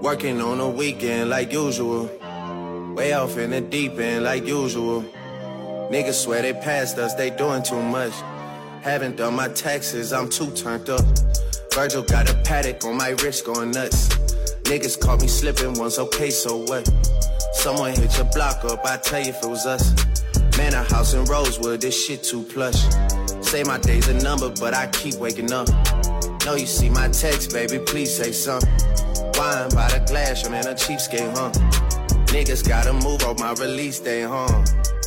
Working on a weekend like usual. Way off in the deep end like usual. Niggas swear they passed us, they doing too much. Haven't done my taxes, I'm too turned up. Virgil got a paddock on my wrist going nuts. Niggas caught me slipping once, okay, so what? Someone hit your block up, I tell you if it was us. Man, a house in Rosewood, this shit too plush. Say my day's a number, but I keep waking up. Know you see my text, baby, please say something. Wine by the glass, I'm in a cheapskate, huh? Niggas gotta move on my release day, huh?